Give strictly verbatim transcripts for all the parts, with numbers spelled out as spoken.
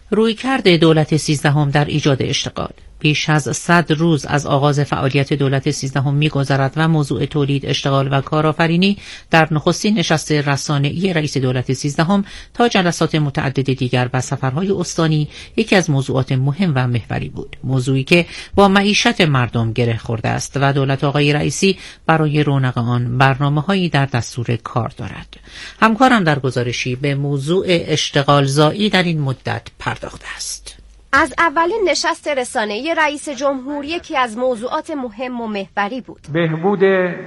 رویکرد دولت سیزدهم در ایجاد اشتغال. بیش از صد روز از آغاز فعالیت دولت سیزدهم می‌گذرد و موضوع تولید، اشتغال و کارآفرینی در نخستین نشست رسانه‌ای رئیس دولت سیزدهم تا جلسات متعدد دیگر و سفرهای استانی یکی از موضوعات مهم و محوری بود. موضوعی که با معیشت مردم گره خورده است و دولت آقای رئیسی برای رونق آن برنامه‌هایی در دستور کار دارد. همکارم در گزارشی به موضوع اشتغال زایی در این مدت پرداخته است. از اولین نشست رسانه‌ای رئیس جمهور یکی از موضوعات مهم و محوری بود. بهبود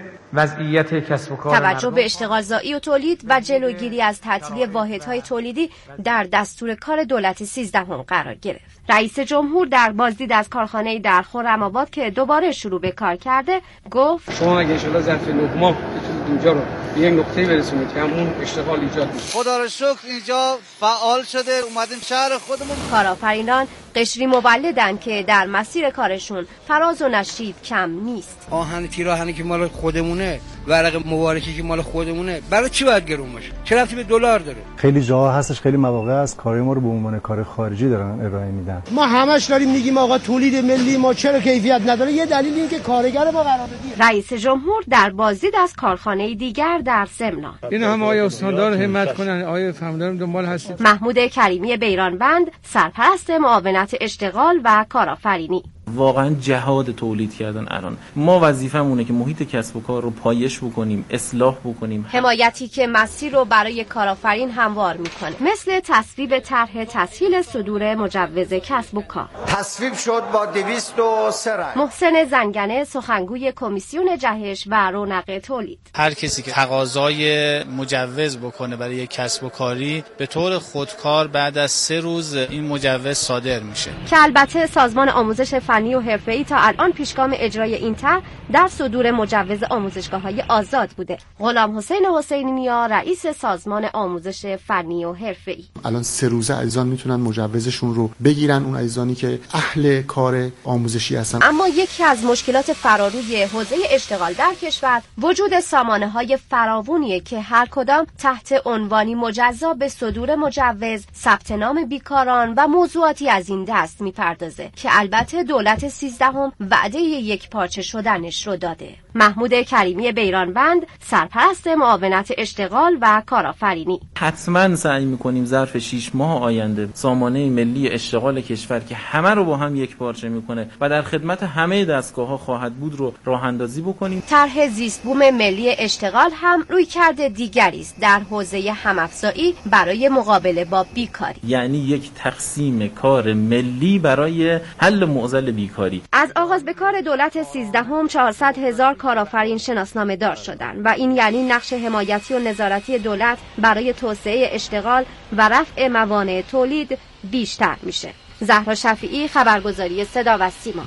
وضعیت کسب و کار، توجه به اشتغال زایی و تولید و جلوگیری از تعطیلی واحدهای تولیدی در دستور کار دولت سیزدهم قرار گرفت. رئیس جمهور در بازدید از کارخانه‌ای در خرم‌آباد که دوباره شروع به کار کرده گفت شما اگه ان شاءالله ظرف نه ماه اینجا رو به یک نقطه‌ای برسونید که همون اشتغال ایجاد میشه. خدا رو شکر اینجا فعال شده، اومدیم شهر خودمون. کارآفرینان قشری مولدن که در مسیر کارشون فراز و نشیب کم نیست. آهن پیراهنی که مال خودمونه، ورق مبارکی که مال خودمونه، برای چی باید گرون باشه؟ چه ربطی به دلار داره؟ خیلی جاها هستش، خیلی مواقع از کارهای ما رو به عنوان کار خارجی دارن ارائه میدن. ما همش داریم میگیم آقا تولید ملی ما چرا کیفیت نداره؟ یه دلیل این که کارگر ما قرار بدیم. رئیس جمهور در بازدید از کارخانه دیگر در سمنان. این هم آقای استاندار همت کنن، آقای فهمیدارم دنبال هستید. محمود کریمی بیرانوند، سرپرست معاونت اشتغال و کارآفرینی. واقعا جهاد تولید کردن الان. ما وظیفمونه که محیط کسب و کار رو پایش بکنیم، اصلاح بکنیم. حمایتی که مسیر رو برای کارآفرین هموار میکنه، مثل تصویب طرح تسهیل صدور مجوز کسب و کار. تصویب شد با دویست و سه رنگ. محسن زنگنه، سخنگوی کمیسیون جهش و رونق تولید. هر کسی که تقاضای مجوز بکنه برای یک کسب و کاری به طور خودکار بعد از سه روز این مجوز صادر میشه. که البته سازمان آموزش فنی و حرفه‌ای تا الان پیشگام اجرای این طرح در صدور مجوز آموزشگاه‌های آزاد بوده. غلام حسین حسینی نیا، رئیس سازمان آموزش فنی و حرفه‌ای. الان سه روزه عزیزان میتونن مجوزشون رو بگیرن، اون عزیزانی که اهل کار آموزشی هستن. اما یکی از مشکلات فراروی حوزه اشتغال در کشور وجود سامانه‌های فراوونیه که هر کدام تحت عنوانی مجزا به صدور مجوز، ثبت نام بیکاران و موضوعاتی از این دست میپردازه که البته دولت سیزدهم وعده یک پارچه شدنش رو داده. محمود کریمی بیرانوند، سرپرست معاونت اشتغال و کارآفرینی. حتما سعی میکنیم ظرف شش ماه آینده سامانه ملی اشتغال کشور که همه رو با هم یک پارچه میکنه و در خدمت همه دستگاه‌ها خواهد بود رو راه اندازی بکنیم. طرح زیست بوم ملی اشتغال هم رویکرد دیگری است در حوزه هم‌افزایی برای مقابله با بیکاری. یعنی یک تقسیم کار ملی برای حل معضل بیکاری. از آغاز به کار دولت سیزدهم چهارصد هزار کارآفرین شناسنامه دار شدند و این یعنی نقش حمایتی و نظارتی دولت برای توسعه اشتغال و رفع موانع تولید بیشتر میشه. زهرا شفیعی، خبرگزاری صدا و سیما.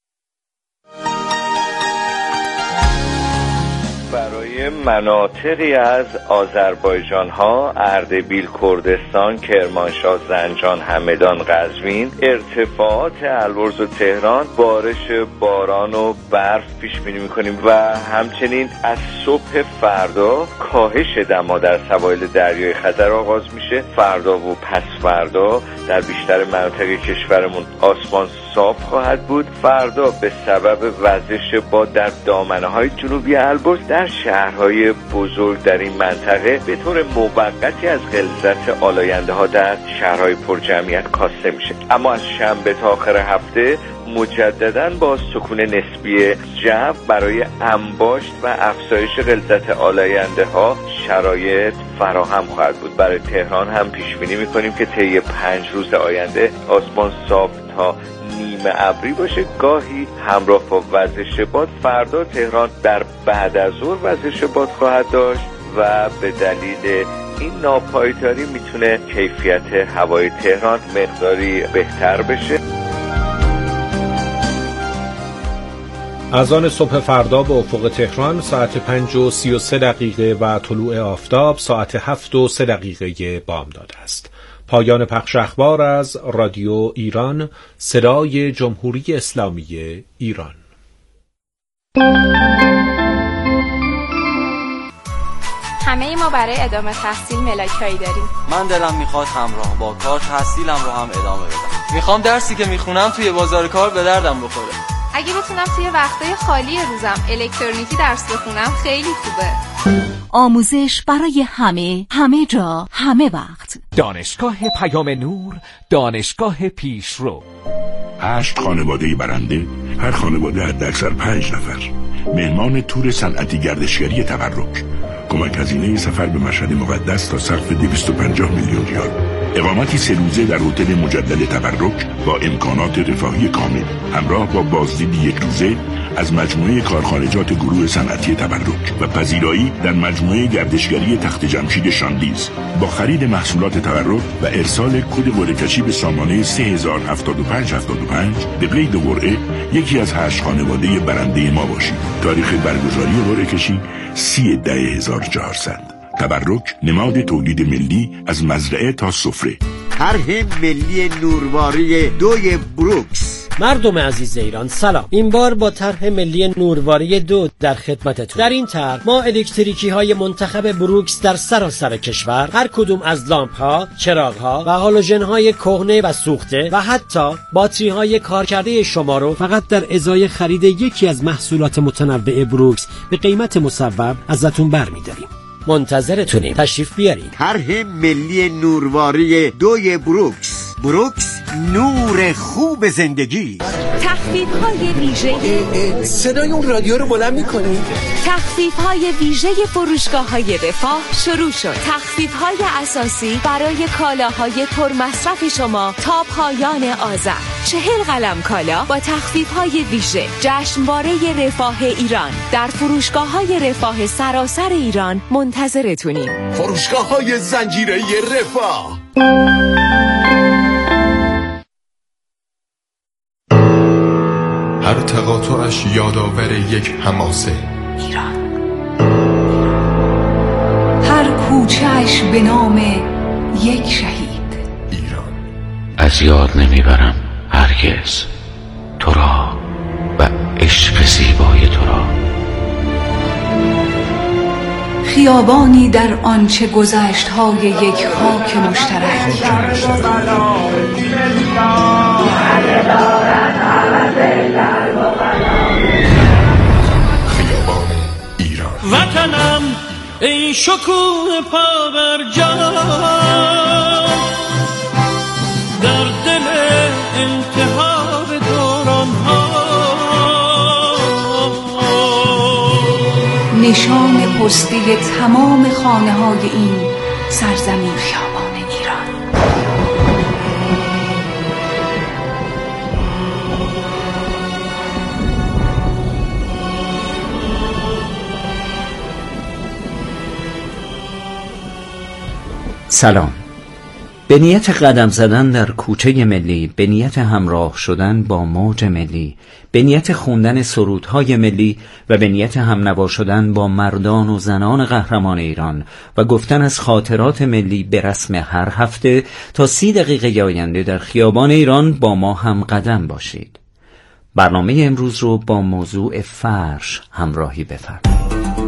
برای مناطقی از آذربایجان ها، اردبیل، کردستان، کرمانشاه، زنجان، همدان، قزوین، ارتفاعات البرز و تهران بارش باران و برف پیش بینی می‌کنیم و همچنین از صبح فردا کاهش دما در سواحل دریای خزر آغاز میشه. فردا و پس فردا در بیشتر مناطق کشورمون آسمان صاف خواهد بود. فردا به سبب وزش باد در دامنه‌های جنوبی البرز در شهرهای بزرگ در این منطقه به طور موقتی از غلظت آلاینده ها در شهرهای پرجمعیت کاسته میشه. اما از شنبه تا آخر هفته مجدداً با سکون نسبی جو برای انباشت و افزایش غلظت آلاینده ها شرایط فراهم خواهد بود. برای تهران هم پیش بینی می‌کنیم که طی پنج روز آینده آسمان صاف تا نیمه ابری باشه، گاهی همراه با وزش باد. فردا تهران در بعد از ظهر وزش باد خواهد داشت و به دلیل این ناپایداری میتونه کیفیت هوای تهران مقداری بهتر بشه. از آن صبح فردا به افق تهران ساعت پنج و سی و سه دقیقه و طلوع آفتاب ساعت هفت و سه دقیقه بامداد است. پایان پخش اخبار از رادیو ایران، صدای جمهوری اسلامی ایران. همه ما ما برای ادامه تحصیل ملاکایی داریم. من دلم میخواد همراه با کار تحصیلم رو هم ادامه بدم. میخوام درسی که میخونم توی بازار کار به دردم بخوره. اگه بتونم توی وقتای خالی روزم الکترونیکی درس بخونم خیلی خوبه. آموزش برای همه، همه جا، همه وقت. دانشگاه پیام نور، دانشگاه پیشرو. هشت خانواده برنده، هر خانواده حداکثر پنج نفر. مهمان تور صنعتی گردشگری تبرک. کمک هزینه سفر به مشهد مقدس تا سقف دویست و پنجاه میلیون ریال. اقامتی سه روزه در هتل مجدد تبرک با امکانات رفاهی کامل، همراه با بازدید یک روزه از مجموعه کارخانجات گروه صنعتی تبرک و پذیرایی در مجموعه گردشگری تخت جمشید شاندیز با خرید محصولات تبرک و ارسال کد قرعه‌کشی به سامانه سه هزار و هفتاد و پنج هفتاد و پنج به قید قرعه یکی از هشت خانواده برنده ما باشید. تاریخ برگزاری قرعه‌کشی سی ده هزار و چهارصد. تبرک نماد تولید ملی از مزرعه تا سفره. طرح ملی نورواری دوی بروکس. مردم عزیز ایران سلام. این بار با طرح ملی نورواری دو در خدمتتون. در این طرح ما الکتریکی های منتخب بروکس در سراسر کشور، هر کدوم از لامپ ها، چراغ ها و هالوژن های کهنه و سوخته و حتی باتری های کارکرده شما رو فقط در ازای خرید یکی از محصولات متنوع بروکس به قیمت مصوب ازتون برمی‌داریم. منتظرتونیم، تشریف بیارید. طرح ملی نورواری دوی بروکس. بروکس، نور خوب زندگی. تخفیف‌های ویژه. صدای اون رادیو رو بلند می‌کنید. تخفیف‌های ویژه فروشگاه‌های رفاه شروع شد. تخفیف‌های اساسی برای کالاهای پرمصرف شما تا پایان آذر. چهل قلم کالا با تخفیف‌های ویژه. جشنواره رفاه ایران در فروشگاه‌های رفاه سراسر ایران منتظرتونیم. فروشگاه‌های زنجیره رفاه. هر تقاطعش یادآور یک حماسه. ایران. هر کوچه‌اش به نام یک شهید. ایران. از یاد نمیبرم هرگز تو را و عشق زیبای تو را. خیابانی در آنچه گذشت های یک خاک مشترک. خیابان ایران. وطنم ای شکوه پابرجا در دل انتحاب دوران ها. نشان پستی تمام خانه های این سرزمین خیابان ایران. سلام. به نیت قدم زدن در کوچه ملی، به نیت همراه شدن با موج ملی، به نیت خوندن سرودهای ملی و به نیت همنوا شدن با مردان و زنان قهرمان ایران و گفتن از خاطرات ملی به رسم هر هفته تا سی دقیقه آینده در خیابان ایران با ما هم قدم باشید. برنامه امروز رو با موضوع فرش همراهی بفرمایید.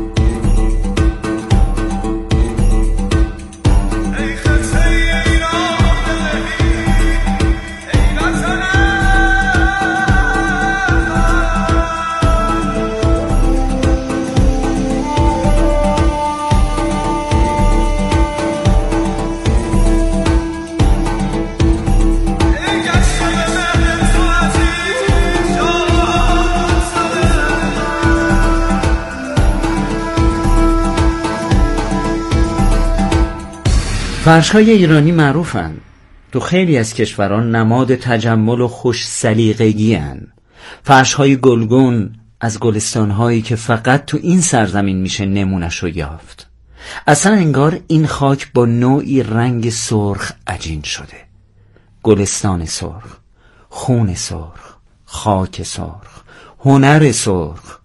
فرش‌های ایرانی معروفن. تو خیلی از کشوران نماد تجمل و خوش سلیقگی هن. فرش‌های گلگون از گلستان‌هایی که فقط تو این سرزمین میشه نمونه‌شو یافت. اصلا انگار این خاک با نوعی رنگ سرخ عجین شده. گلستان سرخ، خون سرخ، خاک سرخ، هنر سرخ،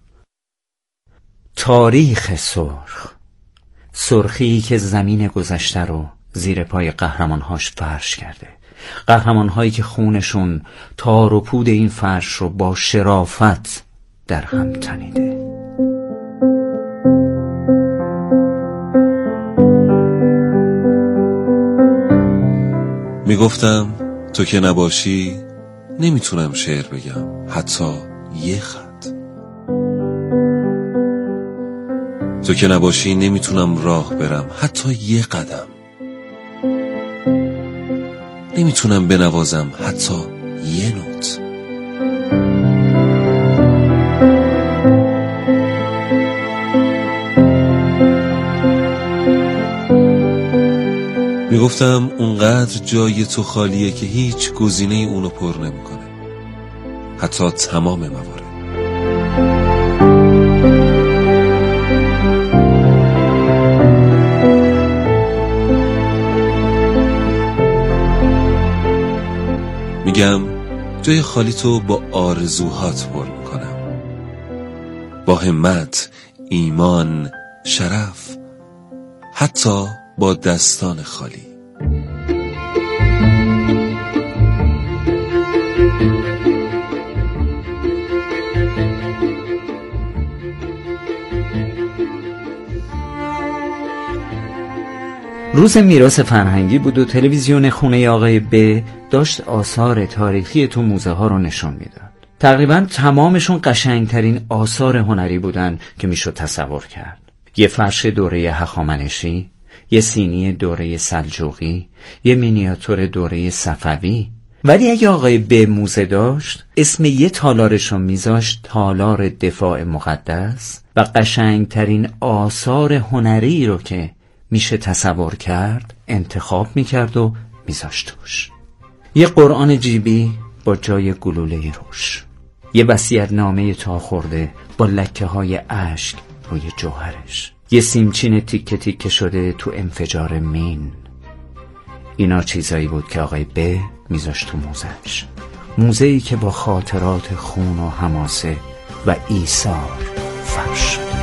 تاریخ سرخ. سرخی که زمین گذشته رو زیر پای قهرمانهاش فرش کرده. قهرمانهایی که خونشون تار و پود این فرش رو با شرافت در هم تنیده. میگفتم تو که نباشی نمیتونم شعر بگم، حتی یه خط. تو که نباشی نمیتونم راه برم، حتی یه قدم. نمیتونم بنوازم، حتی یه نوت. میگفتم اونقدر جای تو خالیه که هیچ گزینه اونو پر نمیکنه، حتی تمام موارد. میگم جای خالی تو با آرزوهات پر میکنم، با همت، ایمان، شرف، حتی با دستان خالی. روز میراث فرهنگی بود و تلویزیون خونه آقای ب داشت آثار تاریخی تو موزه ها رو نشون میداد. تقریبا تمامشون قشنگترین آثار هنری بودن که میشد تصور کرد. یه فرش دوره هخامنشی، یه سینی دوره سلجوقی، یه مینیاتور دوره صفوی. ولی اگه آقای ب موزه داشت، اسم یه تالارشو میذاشت تالار دفاع مقدس و قشنگترین آثار هنری رو که میشه تصور کرد انتخاب میکرد و میذاشت توش. یه قرآن جیبی با جای گلوله روش، یه وصیت‌نامه تا خورده با لکه های اشک روی جوهرش، یه سیمچین تیکه تیکه شده تو انفجار مین. اینا چیزایی بود که آقای ب میذاشت تو موزهش، موزه‌ای که با خاطرات خون و حماسه و ایثار فرش شد.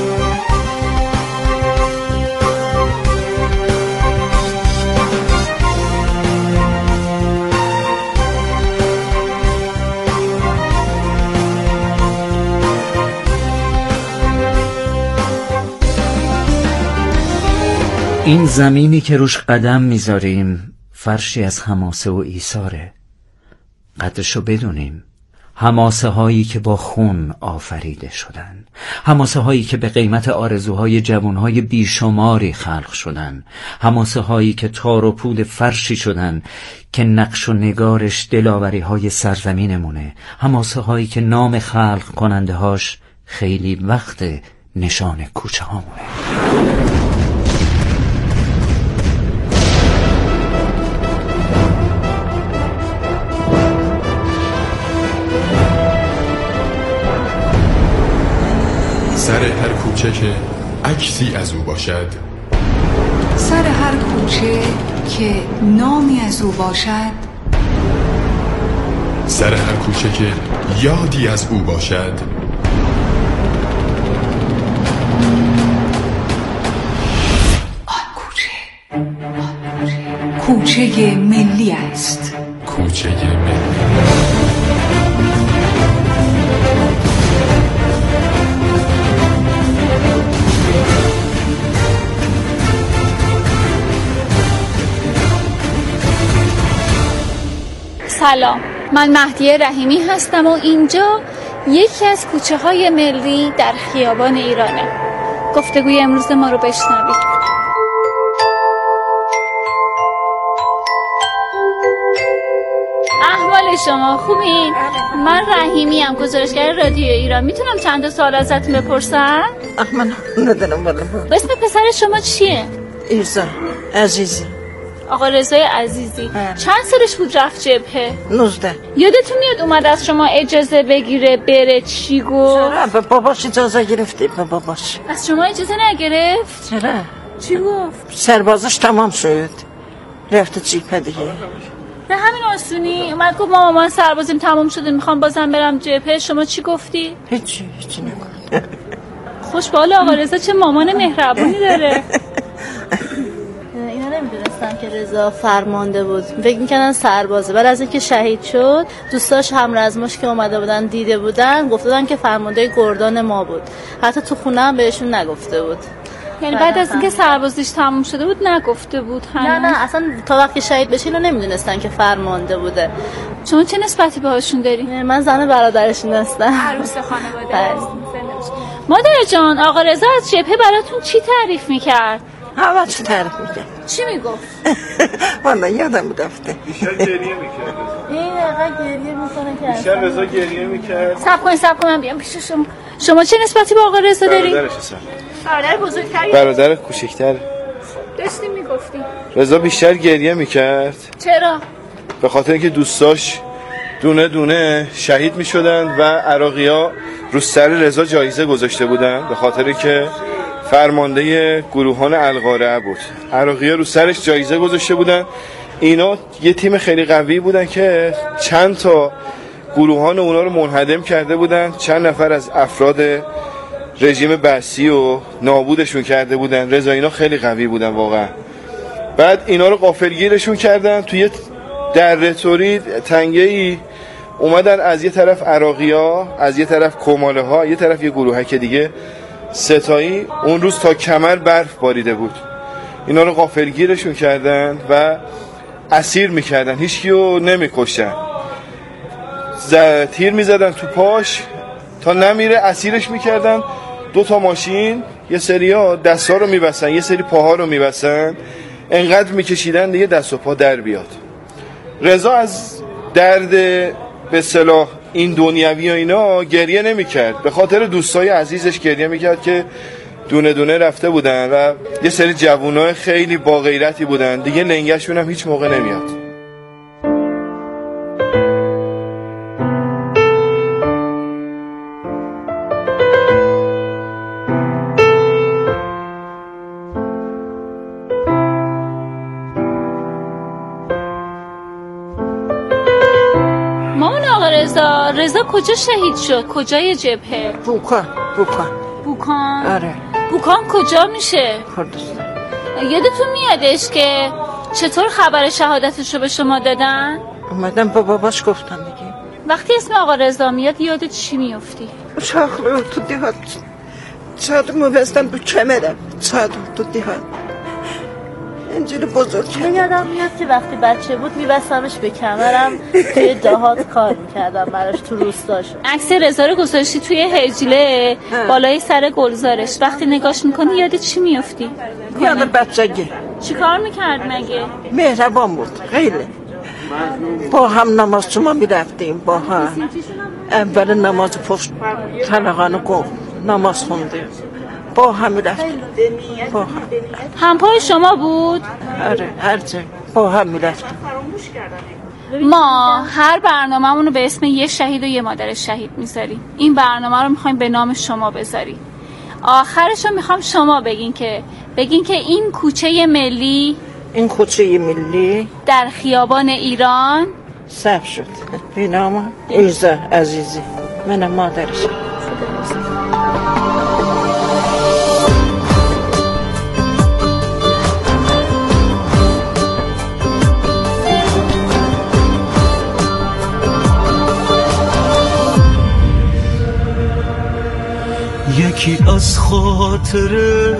این زمینی که روش قدم میذاریم فرشی از حماسه و ایثاره. قدرشو بدونیم. حماسه هایی که با خون آفریده شدن، حماسه هایی که به قیمت آرزوهای جوانهای بیشماری خلق شدن، حماسه هایی که تار و پود فرشی شدن که نقش و نگارش دلاوری های سرزمینمونه، حماسه هایی که نام خلق کننده هاش خیلی وقت نشان کوچه هامونه. سر هر کوچه که عکسی از او باشد، سر هر کوچه که نامی از او باشد، سر هر کوچه که یادی از او باشد، آن کوچه آن کوچه کوچه ملی است. کوچه ملی. سلام، من مهدیه رحیمی هستم و اینجا یکی از کوچه های ملی در خیابان ایرانه. گفتگوی امروز ما رو بشنوید. احوال شما خوبین؟ من رحیمی ام، گزارشگر رادیو ایران. میتونم چند تا سوال ازتون بپرسم؟ من ندارم والا. اسم پسر شما چیه؟ ایرزا عزیزی. آقا رضای عزیزی. اه. چند سالش بود رفت جبهه؟ نوزده. یادتون میاد اومد از شما اجازه بگیره بره چی گفت؟ چرا؟ باباش اجازه گرفتی؟ باباش از شما اجازه نگرفت؟ چرا؟ چی گفت؟ سربازش تمام شد رفت جبهه دیگه. به همین آسونی اومد گفت ما مامان سربازیم تمام شده میخوام بازم برم جبهه. شما چی گفتی؟ هیچی هیچی نگفت. خوشبال آقا رضا چه مامان مهربونی داره. اینا نمیدونستم که رضا فرمانده بود، فکر میکنن سربازه. بعد از اینکه شهید شد دوستاش همرزماش که اومده بودن دیده بودن گفتن که فرمانده گردان ما بود. حتی تو خونه هم بهشون نگفته بود. یعنی بعد از اینکه سربازیش تموم شده بود نگفته بود هنوز؟ نه نه اصلا تا وقتی شهید بشه اینو نمیدونستن که فرمانده بوده. شما چه نسبتی باهاشون داری؟ من زن برادرشون هستم. عروس خانواده. مادر جان آقا رضا از جبهه براتون چی تعریف میکرد؟ همه چی تعریف میکرد. چی میگفت؟ والا یادم رفته. بیشتر گریه میکرد. این دقیقا گریه میکنه که بیشتر رضا گریه میکرد. صبر کنید صبر کنید من بیام پیش شما. شما چه نسبتی با آقا رضا داری؟ برادرش هستم. برادر بزرگتری؟ برادر کوچیک‌تر. داشتی میگفتی. رضا بیشتر گریه میکرد. چرا؟ به خاطر اینکه دوستاش دونه دونه شهید میشدن و عراقی‌ها رو سر رضا جایزه گذاشته بودن به خاطر که فرمانده گروهان القارعه بود. عراقی‌ها رو سرش جایزه گذاشته بودن. اینا یه تیم خیلی قوی بودن که چند تا گروهان اونا رو منهدم کرده بودن. چند نفر از افراد رژیم بعثی و نابودشون کرده بودن. رضا اینا خیلی قوی بودن واقعا. بعد اینا رو غافلگیرشون کردن توی دره تورید تنگه‌ای اومدن از یه طرف عراقی‌ها، از یه طرف کماله ها، یه طرف یه گروهک دیگه ستایی. اون روز تا کمر برف باریده بود. اینا رو غافلگیرشون کردن و اسیر میکردن. هیچ کیو نمیکشتن. تیر میزدن تو پاش تا نمیره اسیرش میکردن. دو تا ماشین یه سریا دستا رو میبستن یه سری پاها رو میبستن. انقدر میکشیدن دیگه دست و پا در بیاد. رضا از درد به اصطلاح این دنیوی و اینا گریه نمیکرد. به خاطر دوستای عزیزش گریه میکرد که دونه دونه رفته بودن و یه سری جوانای خیلی با غیرتی بودن دیگه لنگشون هم هیچ موقع نمیاد. رضا رضا کجا شهید شد؟ کجای جبهه؟ بوکان بوکان بوکان؟ آره. بوکان کجا میشه؟ کردستان. یادتون میادش که چطور خبر شهادتش رو به شما دادن؟ اومدم با باباش گفتن دیگه. وقتی اسم آقا رضا میاد یادت چی میافتی؟ شاخلو تو دیهات چادر میبستن تو کمرم. چادر تو دیهات اینجوری بزرگ من یادم میاد که وقتی بچه بود میبستمش به کمرم توی دهات کار میکردم براش تو روستاش. عکس رضا رو گذاشتی توی هجله بالای سر گلزارش. وقتی نگاش میکنی یادت چی میافتی؟ یاد بچگی. چی کار میکرد مگه؟ مهربان بود خیلی. با هم نماز شما میرفتیم با هم. اول نماز پشت طلقانو گفت نماز خوندیم با هم میرفتیم. با هم همپای شما بود؟ آره هر جا با هم میرفتیم. ما هر برنامه‌مون رو به اسم یه شهید و یه مادر شهید میذاریم. این برنامه رو میخوایم به نام شما بذاریم. آخرش رو میخوام شما بگین که بگین که این کوچه ملی این کوچه ملی در خیابان ایران ثبت شد به نام ایزا عزیزی. من مادرشم. یکی از خاطر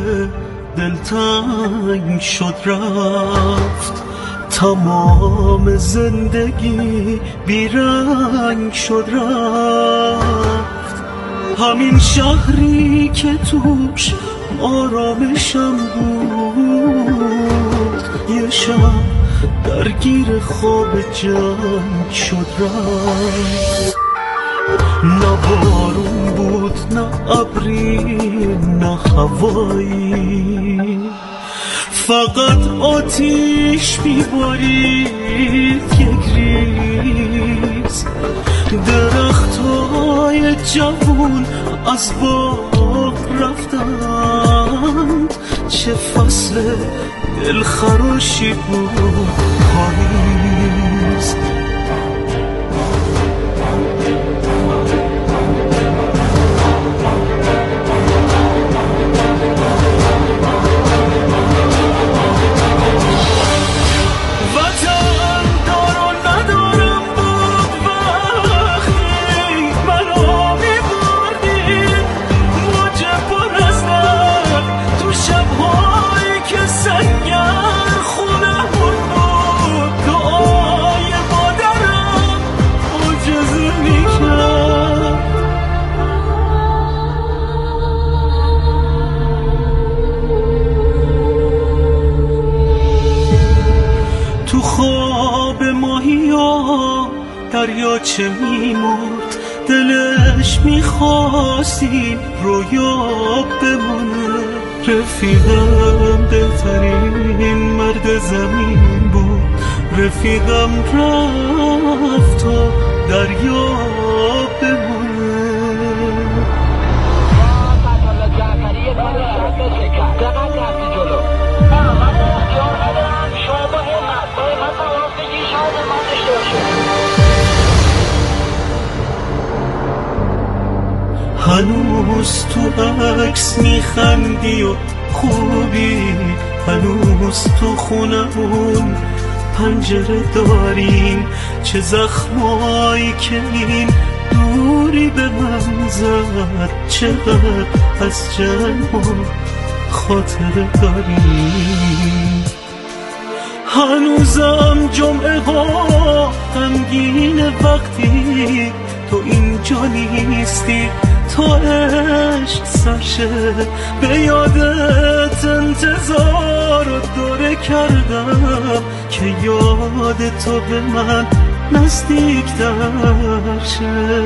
دلتنگ شد رفت تمام زندگی بیرنگ شد رفت همین شهری که توش آرامشم بود یه شب درگیر خواب جنگ شد رفت نه بارون بود نه ابری نه هوایی فقط آتیش میبارید یک ریز درختای جوون از باغ رفتند چه فصل دلخراشی بود پاییز ماهیا دریاچه میمرد، دلش میخواست این رویا بمونه. رفیقم بهترین مرد زمین بود، رفیقم رفت تا دریا بمونه. هنوز تو عکس میخندی و خوبی، هنوز تو خونمون پنجره داریم. چه زخمایی که این دوری به من زد، چقدر از جنگ و خاطره داریم. هنوزم جمعه ها غمگین وقتی تو اینجا نیستی، تا عشق سرشه به یادت انتظار و دوره کردم که یاد تو به من نزدیک در شه.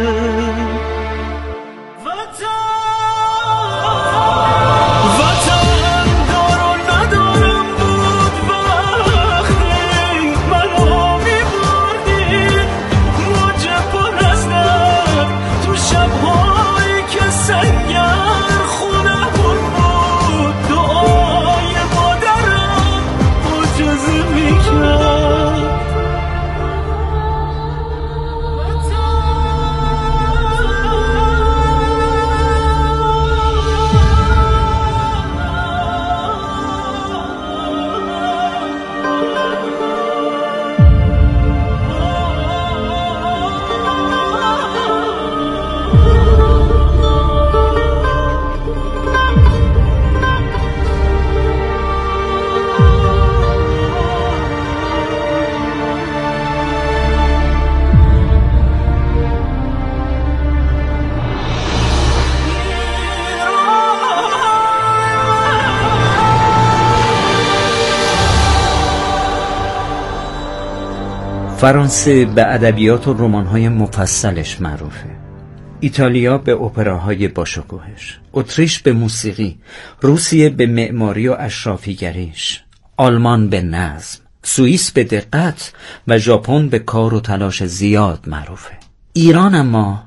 فرانسه به ادبیات و رمان‌های مفصلش معروفه. ایتالیا به اپراهای باشکوهش، اتریش به موسیقی، روسیه به معماری و اشرافیگریش، آلمان به نظم، سوئیس به دقت و ژاپن به کار و تلاش زیاد معروفه. ایران اما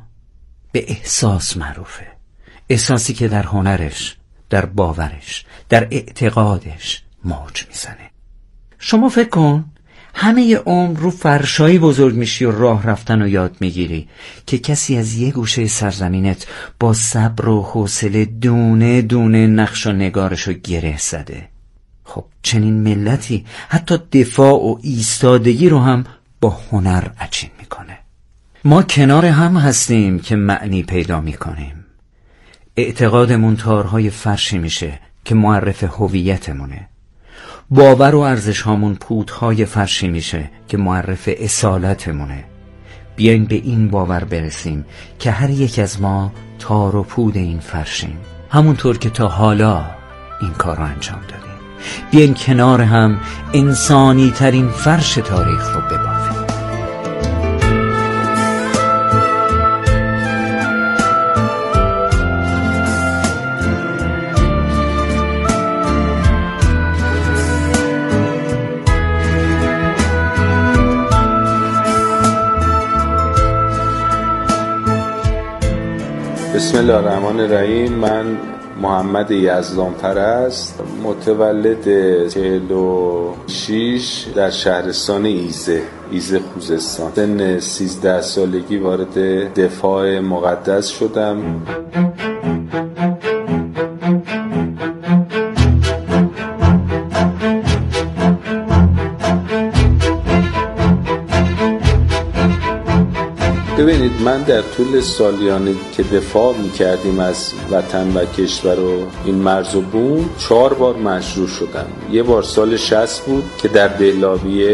به احساس معروفه، احساسی که در هنرش، در باورش، در اعتقادش موج میزنه. شما فکر کن همه عمر رو فرشایی بزرگ میشی و راه رفتن رو یاد میگیری که کسی از یه گوشه سرزمینت با صبر و حوصله دونه دونه نقش و نگارش رو گره زده. خب چنین ملتی حتی دفاع و ایستادگی رو هم با هنر عجین میکنه. ما کنار هم هستیم که معنی پیدا میکنیم. اعتقادمون تارهای فرشی میشه که معرف هویتمونه. باور و ارزش هامون پودهای فرشی میشه که معرف اصالتمونه. بیاین به این باور برسیم که هر یک از ما تار و پود این فرشیم، همونطور که تا حالا این کار رو انجام دادیم. بیاین کنار هم انسانی ترین فرش تاریخ رو ببافیم. بسم الله الرحمن الرحیم. من محمد یزدان پرست، متولد چهل و شش در شهرستان ایزه ایزه خوزستان. سن سیزده سالگی وارد دفاع مقدس شدم. ببینید، من در طول سالیانی که دفاع می‌کردیم از وطن و کشور و این مرز و بوم، چهار بار مجروح شدم. یه بار سال شصت بود که در بهلابیه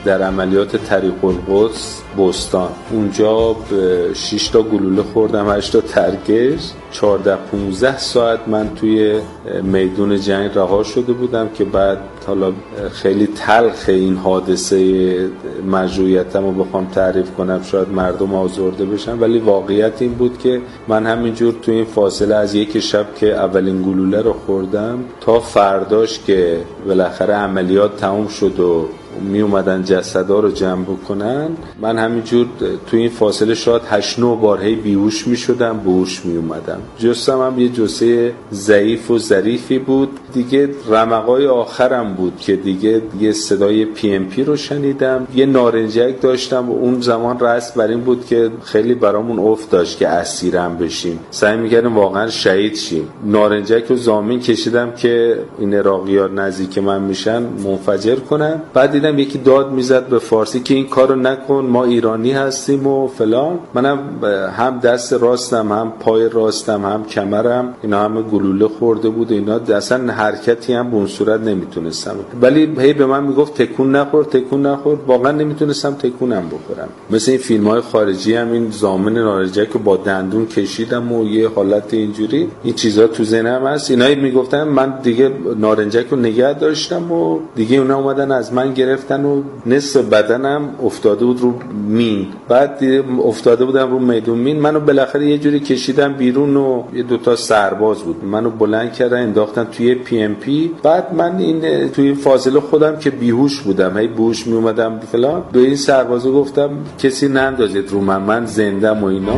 در عملیات طریق القدس بستان. اونجا شش تا گلوله خوردم، هشت تا ترکش. چهارده پانزده ساعت من توی میدون جنگ رها شده بودم که بعد حالا خیلی تلخ این حادثه مجروحیتم رو بخوام تعریف کنم شاید مردم آزرده بشن، ولی واقعیت این بود که من همینجور توی این فاصله از یک شب که اولین گلوله رو خوردم تا فرداش که بالاخره عملیات تموم شد و می اومدن جسدا رو جمع بکنن، من همینجور تو این فاصله شاید هشت نه بار هی بیهوش می شدم، بهوش می اومدم. جسم هم یه جسه ضعیف و ظریفی بود دیگه. رمقای آخرم بود که دیگه یه صدای پی ام پی رو شنیدم، یه نارنجک داشتم و اون زمان رسم بر این بود که خیلی برامون افت داشت که اسیرم بشیم، سعی می‌کردیم واقعا شهید شیم. نارنجک رو زامین کشیدم که این عراقی‌ها نزدیک من میشن منفجر کنن. بعد دیدم یکی داد میزد به فارسی که این کارو نکن، ما ایرانی هستیم و فلان. منم هم دست راستم هم پای راستم هم کمرم اینا همه گلوله خورده بود، اینا اصلا حرکتی هم به اون صورت نمیتونستم، ولی هی به من میگفت تکون نخور تکون نخور. واقعا نمیتونستم تکونم بخورم. مثل این فیلم‌های خارجی هم این زامن نارنجک رو با دندون کشیدم و یه حالت اینجوری، این چیزا تو ذهنم هست. اینایی میگفتن من دیگه نارنجک رو نگه داشتم و دیگه اونا اومدن از من گرفتن و نصف بدنم افتاده بود رو مین. بعد افتاده بودم رو میدون مین، منو بالاخره یه جوری کشیدن بیرون و یه دوتا سرباز بود منو بلند کردن انداختن توی پی ام پی. بعد من این توی این فاصله خودم که بیهوش بودم هی بهوش می اومدم فلان، به این سربازا گفتم کسی نندازید رو من، من زندم و اینا.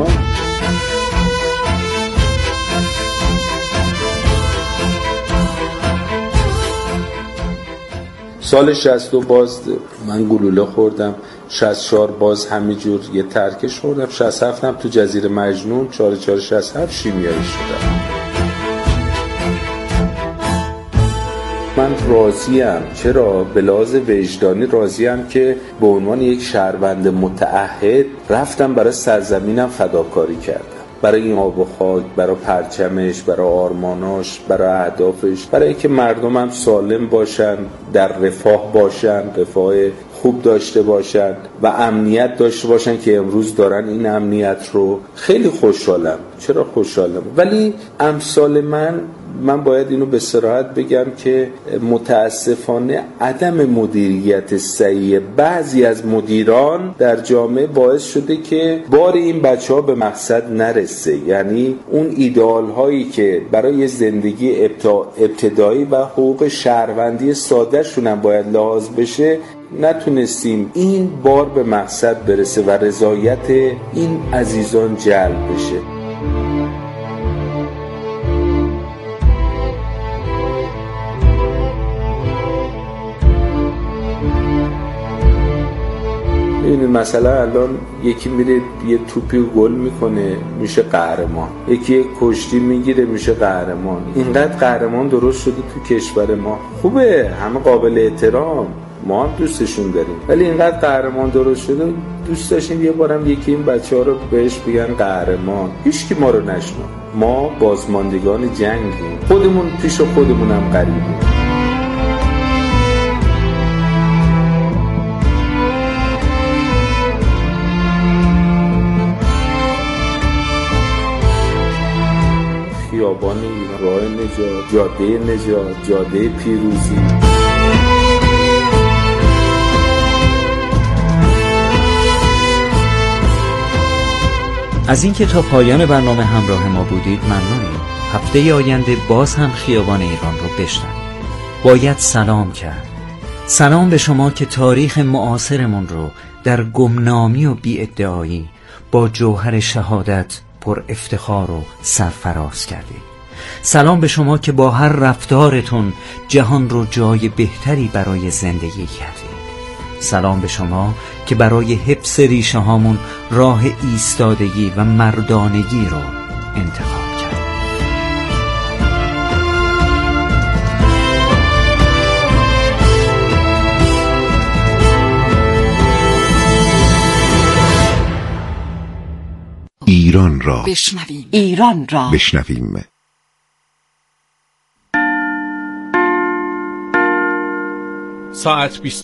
سال شصت و باز من گلوله خوردم، شصت و چهار باز همینجور یه ترکش خوردم، شصت و هفت هم تو جزیره مجنون چهار چهار شصت و هفت شیمیایی شدم. من راضیم. چرا؟ به لحاظ وجدانی راضیم که به عنوان یک شهروند متعهد رفتم برای سرزمینم فداکاری کردم، برای این آب و خاک، برای پرچمش، برای آرماناش، برای اهدافش، برای که مردمم سالم باشن، در رفاه باشن، رفاه خوب داشته باشن و امنیت داشته باشن که امروز دارن این امنیت رو. خیلی خوشحالم. چرا خوشحالم؟ ولی امثال من من باید اینو به صراحت بگم که متاسفانه عدم مدیریت صحیح بعضی از مدیران در جامعه باعث شده که بار این بچه ها به مقصد نرسه. یعنی اون ایدئال هایی که برای زندگی ابتدایی و حقوق شهروندی ساده شون هم باید لحاظ بشه نتونستیم این بار به مقصد برسه و رضایت این عزیزان جلب بشه. این مثلا الان یکی میره یه توپی گل میکنه میشه قهرمان، یکی کشتی میگیره میشه قهرمان. اینقدر قهرمان درست شده تو کشور ما، خوبه، همه قابل احترام، ما هم دوستشون داریم، ولی اینقدر قهرمان درست شده دوست داشتیم یه بارم یکی این بچه ها رو بهش بگن قهرمان. هیچ کی ما رو نشناخت. ما بازماندگان جنگیم، خودمون پیش خودمون هم غریبیم. خیابان ایران، راه نجات، جاده نجات، جاده پیروزی. از اینکه تا پایان برنامه همراه ما بودید ممنونیم. هفته آینده باز هم خیابان ایران رو بشنوید. باید سلام کرد. سلام به شما که تاریخ معاصرمون رو در گمنامی و بی‌ادعایی با جوهر شهادت پر افتخار و سرفراز کردید. سلام به شما که با هر رفتارتون جهان رو جای بهتری برای زندگی کردید. سلام به شما که برای حفظ ریشه هامون راه ایستادگی و مردانگی رو انتخاب کرد. ایران را بشنویم. ایران را بشنویم. ساعت بیست